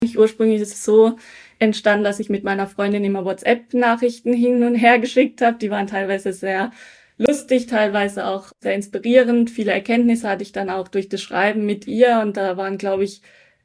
Ursprünglich ist es so entstanden, dass ich mit meiner Freundin immer WhatsApp-Nachrichten hin und her geschickt habe. Die waren teilweise sehr lustig, teilweise auch sehr inspirierend. Viele Erkenntnisse hatte ich dann auch durch das Schreiben mit ihr und da waren, glaube ich,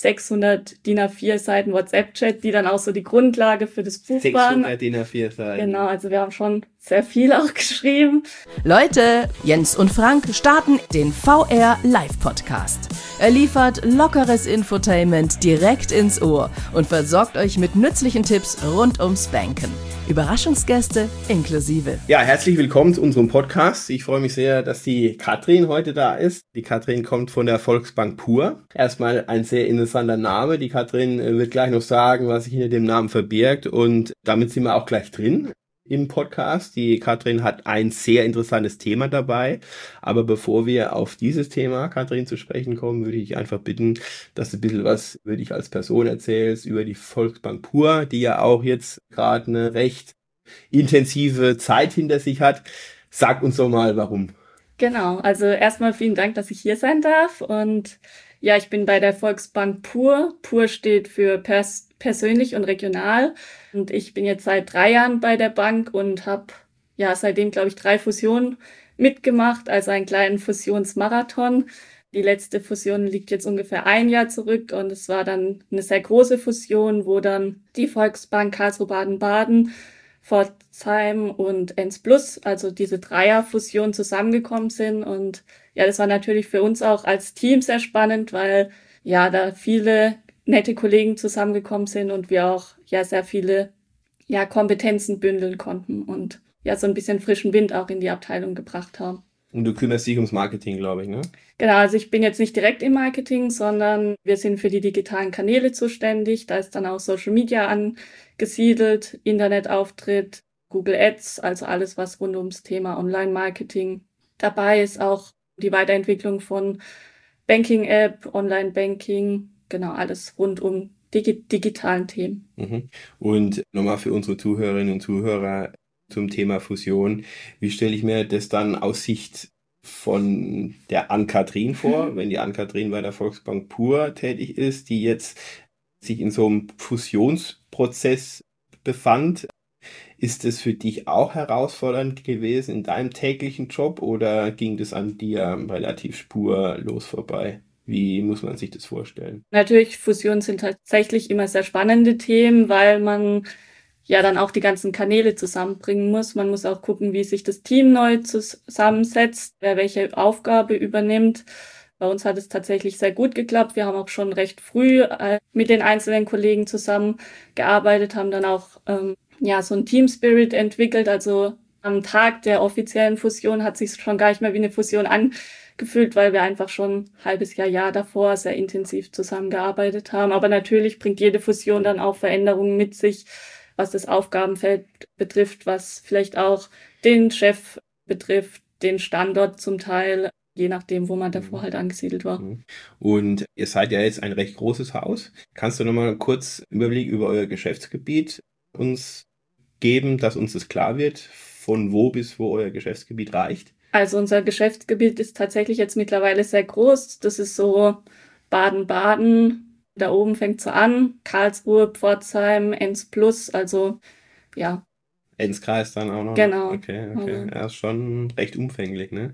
600 DIN A4 Seiten WhatsApp-Chat, die dann auch so die Grundlage für das Buch 600 waren. 600 DIN A4 Seiten. Genau, also wir haben schon sehr viel auch geschrieben. Leute, Jens und Frank starten den VR Live Podcast. Er liefert lockeres Infotainment direkt ins Ohr und versorgt euch mit nützlichen Tipps rund ums Banken. Überraschungsgäste inklusive. Ja, herzlich willkommen zu unserem Podcast. Ich freue mich sehr, dass die Katrin heute da ist. Die Katrin kommt von der Volksbank Pur. Erstmal ein sehr interessanter Name. Die Katrin wird gleich noch sagen, was sich hinter dem Namen verbirgt und damit sind wir auch gleich drin im Podcast. Die Katrin hat ein sehr interessantes Thema dabei. Aber bevor wir auf dieses Thema, Katrin, zu sprechen kommen, würde ich einfach bitten, dass du ein bisschen was über dich als Person erzählst, über die Volksbank Pur, die ja auch jetzt gerade eine recht intensive Zeit hinter sich hat. Sag uns doch mal, warum. Genau, also erstmal vielen Dank, dass ich hier sein darf. Und ja, ich bin bei der Volksbank Pur. Pur steht für persönlich und regional. Und ich bin jetzt seit 3 Jahren bei der Bank und habe ja seitdem, glaube ich, 3 Fusionen mitgemacht, also einen kleinen Fusionsmarathon. Die letzte Fusion liegt jetzt ungefähr 1 Jahr zurück und es war dann eine sehr große Fusion, wo dann die Volksbank Karlsruhe Baden-Baden, Pforzheim und Enns Plus, also diese Dreierfusion zusammengekommen sind. Und ja, das war natürlich für uns auch als Team sehr spannend, weil ja da viele nette Kollegen zusammengekommen sind und wir auch ja sehr viele ja Kompetenzen bündeln konnten und ja so ein bisschen frischen Wind auch in die Abteilung gebracht haben. Und du kümmerst dich ums Marketing, glaube ich, ne? Genau, also ich bin jetzt nicht direkt im Marketing, sondern wir sind für die digitalen Kanäle zuständig. Da ist dann auch Social Media angesiedelt, Internetauftritt, Google Ads, also alles, was rund ums Thema Online-Marketing dabei ist. Auch die Weiterentwicklung von Banking-App, Online-Banking, genau, alles rund um digitalen Themen. Mhm. Und nochmal für unsere Zuhörerinnen und Zuhörer zum Thema Fusion. Wie stelle ich mir das dann aus Sicht von der Ann-Kathrin vor, wenn die Ann-Kathrin bei der Volksbank Pur tätig ist, die jetzt sich in so einem Fusionsprozess befand? Ist es für dich auch herausfordernd gewesen in deinem täglichen Job oder ging das an dir relativ spurlos vorbei? Wie muss man sich das vorstellen? Natürlich, Fusionen sind tatsächlich immer sehr spannende Themen, weil man ja dann auch die ganzen Kanäle zusammenbringen muss. Man muss auch gucken, wie sich das Team neu zusammensetzt, wer welche Aufgabe übernimmt. Bei uns hat es tatsächlich sehr gut geklappt. Wir haben auch schon recht früh mit den einzelnen Kollegen zusammengearbeitet, haben dann auch ja so ein Team Spirit entwickelt. Also am Tag der offiziellen Fusion hat sich schon gar nicht mehr wie eine Fusion angefühlt, weil wir einfach schon ein halbes Jahr davor sehr intensiv zusammengearbeitet haben. Aber natürlich bringt jede Fusion dann auch Veränderungen mit sich, was das Aufgabenfeld betrifft, was vielleicht auch den Chef betrifft, den Standort zum Teil, je nachdem, wo man davor halt angesiedelt war. Und ihr seid ja jetzt ein recht großes Haus. Kannst du nochmal kurz einen Überblick über euer Geschäftsgebiet uns geben, dass uns das klar wird, von wo bis wo euer Geschäftsgebiet reicht? Also unser Geschäftsgebiet ist tatsächlich jetzt mittlerweile sehr groß. Das ist so Baden-Baden, da oben fängt so an, Karlsruhe, Pforzheim, Enns Plus, also ja. Enzkreis dann auch noch? Genau. Okay. Ja, ist schon recht umfänglich, ne?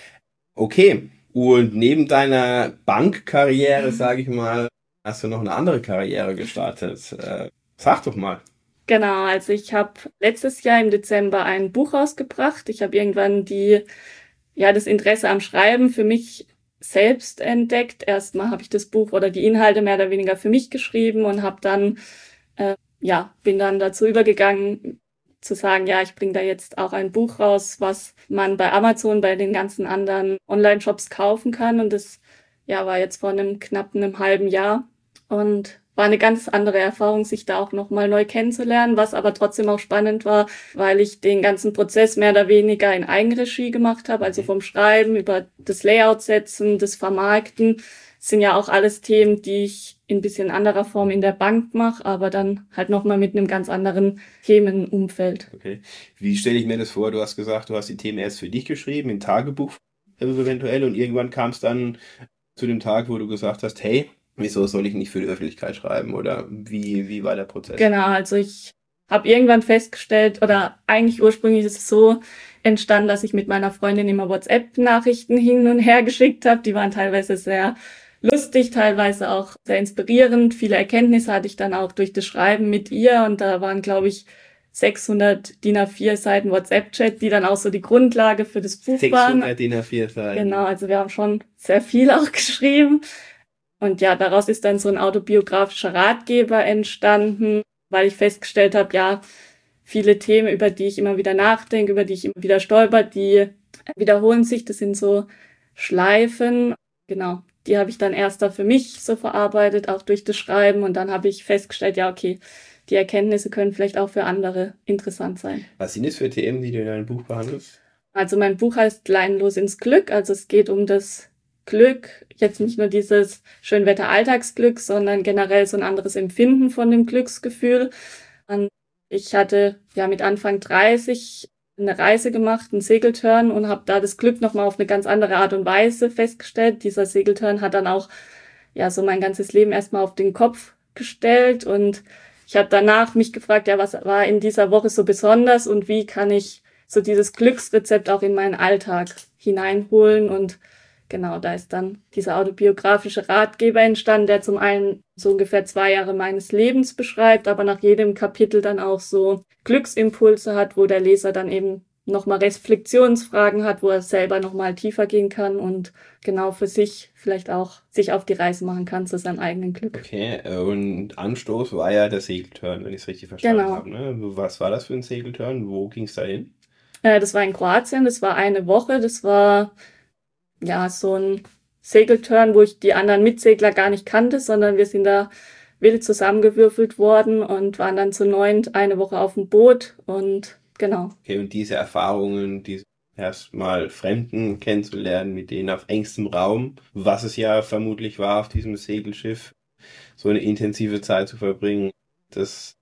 Okay, und neben deiner Bankkarriere, sage ich mal, hast du noch eine andere Karriere gestartet. Sag doch mal. Genau, also ich habe letztes Jahr im Dezember ein Buch rausgebracht. Ich habe irgendwann das Interesse am Schreiben für mich selbst entdeckt. Erstmal habe ich das Buch oder die Inhalte mehr oder weniger für mich geschrieben und habe dann bin dann dazu übergegangen zu sagen, ja, ich bringe da jetzt auch ein Buch raus, was man bei Amazon, bei den ganzen anderen Online-Shops kaufen kann. Und das war jetzt vor knapp einem halben Jahr und war eine ganz andere Erfahrung, sich da auch nochmal neu kennenzulernen, was aber trotzdem auch spannend war, weil ich den ganzen Prozess mehr oder weniger in Eigenregie gemacht habe, also vom Schreiben über das Layout setzen, das Vermarkten. Das sind ja auch alles Themen, die ich in ein bisschen anderer Form in der Bank mache, aber dann halt nochmal mit einem ganz anderen Themenumfeld. Okay. Wie stelle ich mir das vor? Du hast gesagt, du hast die Themen erst für dich geschrieben, im Tagebuch eventuell, und irgendwann kam es dann zu dem Tag, wo du gesagt hast, hey, Wieso soll ich nicht für die Öffentlichkeit schreiben oder wie war der Prozess? Genau, also ich habe irgendwann festgestellt, oder eigentlich ursprünglich ist es so entstanden, dass ich mit meiner Freundin immer WhatsApp-Nachrichten hin und her geschickt habe. Die waren teilweise sehr lustig, teilweise auch sehr inspirierend. Viele Erkenntnisse hatte ich dann auch durch das Schreiben mit ihr, und da waren, glaube ich, 600 DIN A4 Seiten WhatsApp-Chat, die dann auch so die Grundlage für das Buch waren. 600 DIN A4 Seiten. Genau, also wir haben schon sehr viel auch geschrieben. Und ja, daraus ist dann so ein autobiografischer Ratgeber entstanden, weil ich festgestellt habe, ja, viele Themen, über die ich immer wieder nachdenke, über die ich immer wieder stolper, die wiederholen sich. Das sind so Schleifen. Genau, die habe ich dann erst da für mich so verarbeitet, auch durch das Schreiben. Und dann habe ich festgestellt, ja, okay, die Erkenntnisse können vielleicht auch für andere interessant sein. Was sind das für Themen, die du in deinem Buch behandelst? Also mein Buch heißt Leinenlos ins Glück. Also es geht um das Glück, jetzt nicht nur dieses Schönwetter-Alltagsglück, sondern generell so ein anderes Empfinden von dem Glücksgefühl. Und ich hatte ja mit Anfang 30 eine Reise gemacht, einen Segeltörn, und habe da das Glück nochmal auf eine ganz andere Art und Weise festgestellt. Dieser Segeltörn hat dann auch ja so mein ganzes Leben erstmal auf den Kopf gestellt, und ich habe danach mich gefragt, ja, was war in dieser Woche so besonders und wie kann ich so dieses Glücksrezept auch in meinen Alltag hineinholen. Und genau, da ist dann dieser autobiografische Ratgeber entstanden, der zum einen so ungefähr 2 Jahre meines Lebens beschreibt, aber nach jedem Kapitel dann auch so Glücksimpulse hat, wo der Leser dann eben nochmal Reflexionsfragen hat, wo er selber nochmal tiefer gehen kann und genau für sich vielleicht auch sich auf die Reise machen kann zu seinem eigenen Glück. Okay, und Anstoß war ja der Segeltörn, wenn ich es richtig verstanden habe. Ne? Was war das für ein Segeltörn? Wo ging es da hin? Das war in Kroatien, das war eine Woche, das war ja so ein Segeltörn, wo ich die anderen Mitsegler gar nicht kannte, sondern wir sind da wild zusammengewürfelt worden und waren dann zu 9 eine Woche auf dem Boot, und genau. Okay, und diese Erfahrungen, diese erstmal Fremden kennenzulernen, mit denen auf engstem Raum, was es ja vermutlich war auf diesem Segelschiff, so eine intensive Zeit zu verbringen, das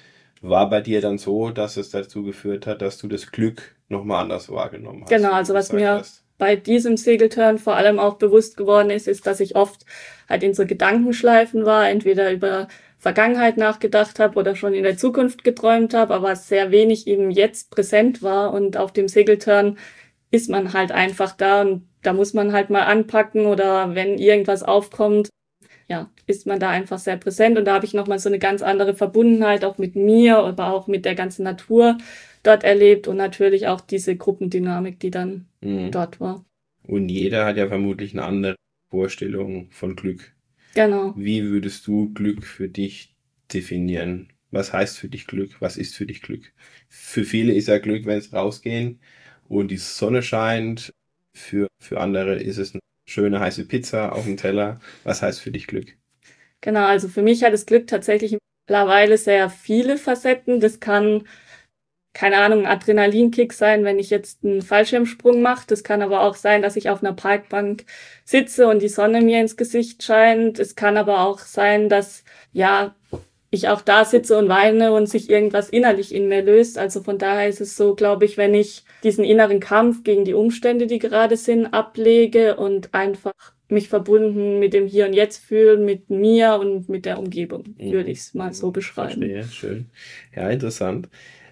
war bei dir dann so, dass es dazu geführt hat, dass du das Glück nochmal anders wahrgenommen hast. Genau, also was mir bei diesem Segeltörn vor allem auch bewusst geworden ist, dass ich oft halt in so Gedankenschleifen war, entweder über Vergangenheit nachgedacht habe oder schon in der Zukunft geträumt habe, aber sehr wenig eben jetzt präsent war. Und auf dem Segeltörn ist man halt einfach da, und da muss man halt mal anpacken, oder wenn irgendwas aufkommt, ja, ist man da einfach sehr präsent. Und da habe ich nochmal so eine ganz andere Verbundenheit auch mit mir, aber auch mit der ganzen Natur dort erlebt, und natürlich auch diese Gruppendynamik, die dann dort war. Und jeder hat ja vermutlich eine andere Vorstellung von Glück. Genau. Wie würdest du Glück für dich definieren? Was heißt für dich Glück? Was ist für dich Glück? Für viele ist ja Glück, wenn es rausgehen und die Sonne scheint. Für andere ist es eine schöne heiße Pizza auf dem Teller. Was heißt für dich Glück? Genau, also für mich hat das Glück tatsächlich mittlerweile sehr viele Facetten. Das kann, keine Ahnung, ein Adrenalinkick sein, wenn ich jetzt einen Fallschirmsprung mache. Das kann aber auch sein, dass ich auf einer Parkbank sitze und die Sonne mir ins Gesicht scheint. Es kann aber auch sein, dass ja ich auch da sitze und weine und sich irgendwas innerlich in mir löst. Also von daher ist es so, glaube ich, wenn ich diesen inneren Kampf gegen die Umstände, die gerade sind, ablege und einfach mich verbunden mit dem Hier und Jetzt fühlen, mit mir und mit der Umgebung, würde ich es mal so beschreiben. Verstehe, schön. Ja, interessant.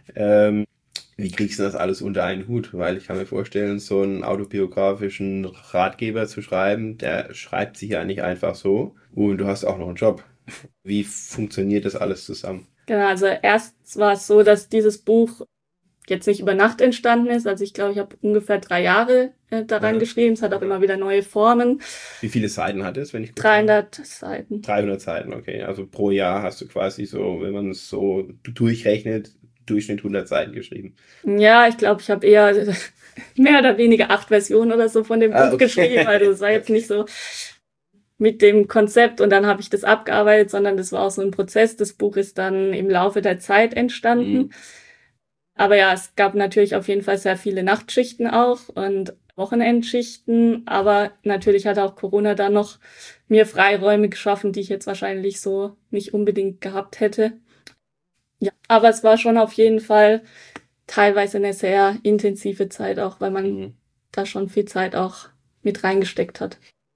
Wie kriegst du das alles unter einen Hut? Weil ich kann mir vorstellen, so einen autobiografischen Ratgeber zu schreiben, der schreibt sich ja nicht einfach so. Und du hast auch noch einen Job. Wie funktioniert das alles zusammen? Genau, also erst war es so, dass dieses Buch jetzt nicht über Nacht entstanden ist. Also ich glaube, ich habe ungefähr 3 Jahre daran geschrieben. Es hat auch immer wieder neue Formen. Wie viele Seiten hat es, wenn ich 300 Seiten. 300 Seiten, okay. Also pro Jahr hast du quasi so, wenn man es so durchrechnet, Durchschnitt 100 Seiten geschrieben. Ja, ich glaube, ich habe eher mehr oder weniger 8 Versionen oder so von dem Buch geschrieben. Also es war jetzt nicht so mit dem Konzept und dann habe ich das abgearbeitet, sondern das war auch so ein Prozess. Das Buch ist dann im Laufe der Zeit entstanden. Aber ja, es gab natürlich auf jeden Fall sehr viele Nachtschichten auch und Wochenendschichten. Aber natürlich hat auch Corona da noch mir Freiräume geschaffen, die ich jetzt wahrscheinlich so nicht unbedingt gehabt hätte. Ja, aber es war schon auf jeden Fall teilweise eine sehr intensive Zeit auch, weil man da schon viel Zeit auch mit reingesteckt hat.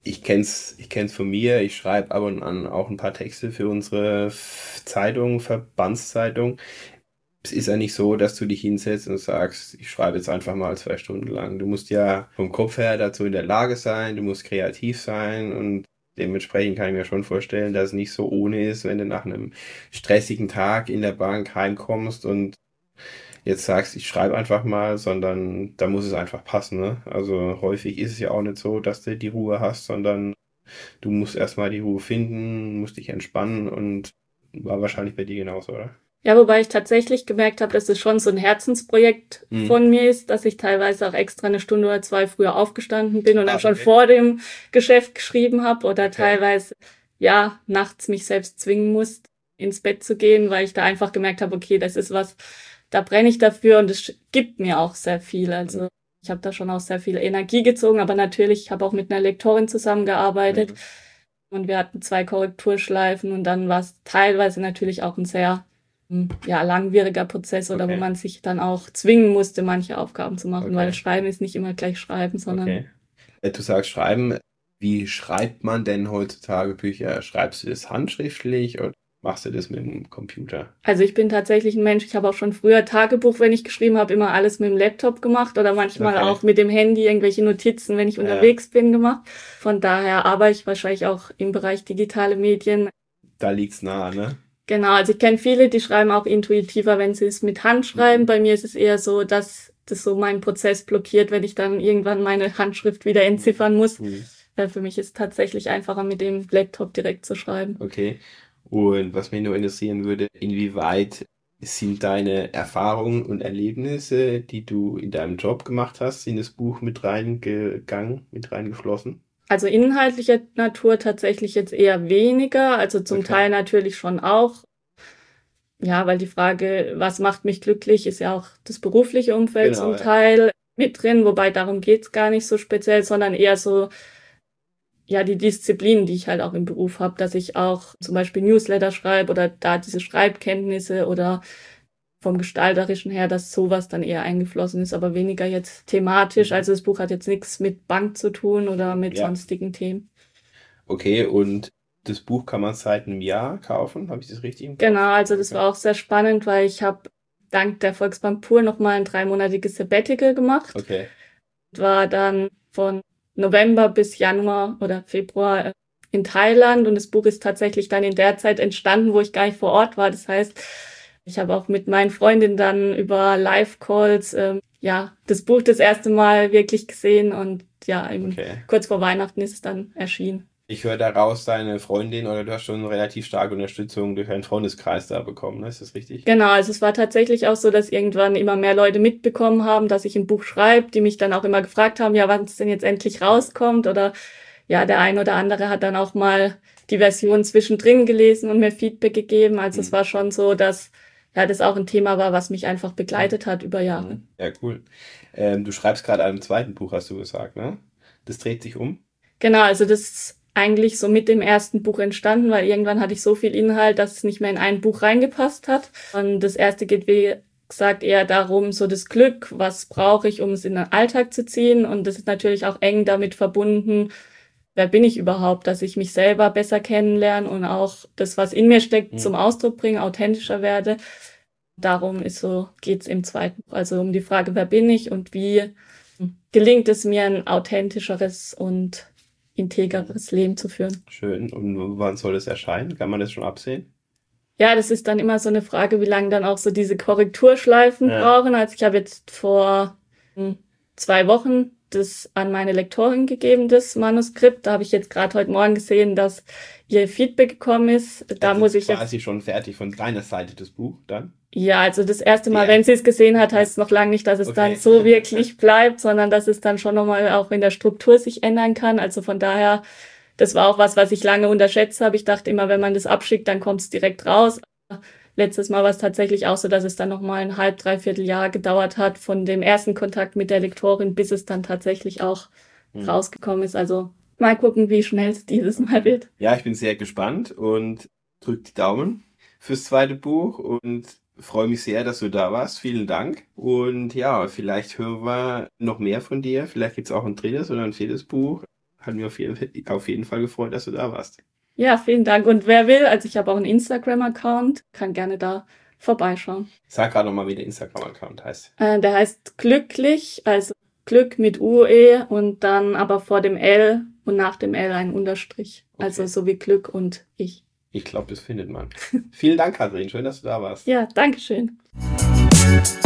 Ich kenn's von mir. Ich schreibe ab und an auch ein paar Texte für unsere Zeitung, Verbandszeitung. Es ist ja nicht so, dass du dich hinsetzt und sagst, ich schreibe jetzt einfach mal 2 Stunden lang. Du musst ja vom Kopf her dazu in der Lage sein, du musst kreativ sein und dementsprechend kann ich mir schon vorstellen, dass es nicht so ohne ist, wenn du nach einem stressigen Tag in der Bank heimkommst und jetzt sagst, ich schreibe einfach mal, sondern da muss es einfach passen, ne? Also häufig ist es ja auch nicht so, dass du die Ruhe hast, sondern du musst erstmal die Ruhe finden, musst dich entspannen und war wahrscheinlich bei dir genauso, oder? Ja, wobei ich tatsächlich gemerkt habe, dass es schon so ein Herzensprojekt von mir ist, dass ich teilweise auch extra 1 Stunde oder 2 früher aufgestanden bin und dann schon vor dem Geschäft geschrieben habe oder teilweise, ja, nachts mich selbst zwingen musste, ins Bett zu gehen, weil ich da einfach gemerkt habe, okay, das ist was, da brenne ich dafür und es gibt mir auch sehr viel. Also ich habe da schon auch sehr viel Energie gezogen, aber natürlich, ich habe auch mit einer Lektorin zusammengearbeitet und wir hatten 2 Korrekturschleifen und dann war es teilweise natürlich auch ein sehr langwieriger Prozess oder wo man sich dann auch zwingen musste, manche Aufgaben zu machen, weil Schreiben ist nicht immer gleich Schreiben, sondern... Du sagst Schreiben. Wie schreibt man denn heutzutage Bücher? Schreibst du das handschriftlich oder machst du das mit dem Computer? Also ich bin tatsächlich ein Mensch, ich habe auch schon früher Tagebuch, wenn ich geschrieben habe, immer alles mit dem Laptop gemacht oder manchmal auch mit dem Handy irgendwelche Notizen, wenn ich unterwegs bin, gemacht. Von daher arbeite ich wahrscheinlich auch im Bereich digitale Medien. Da liegt's nah, ne? Genau, also ich kenne viele, die schreiben auch intuitiver, wenn sie es mit Hand schreiben. Bei mir ist es eher so, dass das so meinen Prozess blockiert, wenn ich dann irgendwann meine Handschrift wieder entziffern muss. Für mich ist es tatsächlich einfacher, mit dem Laptop direkt zu schreiben. Okay. Und was mich nur interessieren würde, inwieweit sind deine Erfahrungen und Erlebnisse, die du in deinem Job gemacht hast, in das Buch mit reingeflossen? Also inhaltlicher Natur tatsächlich jetzt eher weniger, also zum Teil natürlich schon auch. Ja, weil die Frage, was macht mich glücklich, ist ja auch das berufliche Umfeld zum Teil mit drin, wobei darum geht's gar nicht so speziell, sondern eher so, ja, die Disziplinen, die ich halt auch im Beruf habe, dass ich auch zum Beispiel Newsletter schreibe oder da diese Schreibkenntnisse oder vom Gestalterischen her, dass sowas dann eher eingeflossen ist, aber weniger jetzt thematisch. Also das Buch hat jetzt nichts mit Bank zu tun oder mit sonstigen Themen. Okay, und das Buch kann man seit einem Jahr kaufen, habe ich das richtig im Kopf? Genau, also das war auch sehr spannend, weil ich habe dank der Volksbank Pur nochmal ein 3-monatiges Sabbatical gemacht. Okay. War dann von November bis Januar oder Februar in Thailand und das Buch ist tatsächlich dann in der Zeit entstanden, wo ich gar nicht vor Ort war. Das heißt, ich habe auch mit meinen Freundinnen dann über Live-Calls das Buch das erste Mal wirklich gesehen und kurz vor Weihnachten ist es dann erschienen. Ich höre daraus, deine Freundin oder du hast schon relativ starke Unterstützung durch einen Freundeskreis da bekommen, ne? Ist das richtig? Genau, also es war tatsächlich auch so, dass irgendwann immer mehr Leute mitbekommen haben, dass ich ein Buch schreibe, die mich dann auch immer gefragt haben, ja, wann es denn jetzt endlich rauskommt oder ja, der ein oder andere hat dann auch mal die Version zwischendrin gelesen und mir Feedback gegeben. Also es war schon so, dass das auch ein Thema war, was mich einfach begleitet hat über Jahre. Ja, cool. Du schreibst gerade an einem zweiten Buch, hast du gesagt, ne? Das dreht sich um? Genau, also das ist eigentlich so mit dem ersten Buch entstanden, weil irgendwann hatte ich so viel Inhalt, dass es nicht mehr in ein Buch reingepasst hat. Und das erste geht, wie gesagt, eher darum, so das Glück, was brauche ich, um es in den Alltag zu ziehen. Und das ist natürlich auch eng damit verbunden, wer bin ich überhaupt, dass ich mich selber besser kennenlerne und auch das, was in mir steckt, zum Ausdruck bringe, authentischer werde. Darum geht's im zweiten Buch, also um die Frage, wer bin ich und wie gelingt es mir, ein authentischeres und integeres Leben zu führen. Schön. Und wann soll es erscheinen? Kann man das schon absehen? Ja, das ist dann immer so eine Frage, wie lange dann auch so diese Korrekturschleifen brauchen. Also ich habe jetzt vor 2 Wochen das an meine Lektorin gegeben, das Manuskript. Da habe ich jetzt gerade heute Morgen gesehen, dass ihr Feedback gekommen ist. Da das muss ich jetzt quasi schon fertig von deiner Seite, das Buch dann? Ja, also das erste Mal, wenn sie es gesehen hat, heißt es noch lange nicht, dass es dann so wirklich bleibt, sondern dass es dann schon nochmal auch in der Struktur sich ändern kann. Also von daher, das war auch was ich lange unterschätzt habe. Ich dachte immer, wenn man das abschickt, dann kommt es direkt raus. Letztes Mal war es tatsächlich auch so, dass es dann nochmal ein 3/4 Jahr gedauert hat von dem ersten Kontakt mit der Lektorin, bis es dann tatsächlich auch rausgekommen ist. Also mal gucken, wie schnell es dieses Mal wird. Ja, ich bin sehr gespannt und drück die Daumen fürs zweite Buch und freue mich sehr, dass du da warst. Vielen Dank. Und ja, vielleicht hören wir noch mehr von dir. Vielleicht gibt es auch ein drittes oder ein viertes Buch. Hat mir auf jeden Fall gefreut, dass du da warst. Ja, vielen Dank. Und wer will, also ich habe auch einen Instagram-Account, kann gerne da vorbeischauen. Sag gerade nochmal, wie der Instagram-Account heißt. Der heißt glücklich, also Glück mit UE und dann aber vor dem L und nach dem L ein Unterstrich. Okay. Also so wie Glück und ich. Ich glaube, das findet man. Vielen Dank, Katrin. Schön, dass du da warst. Ja, danke schön.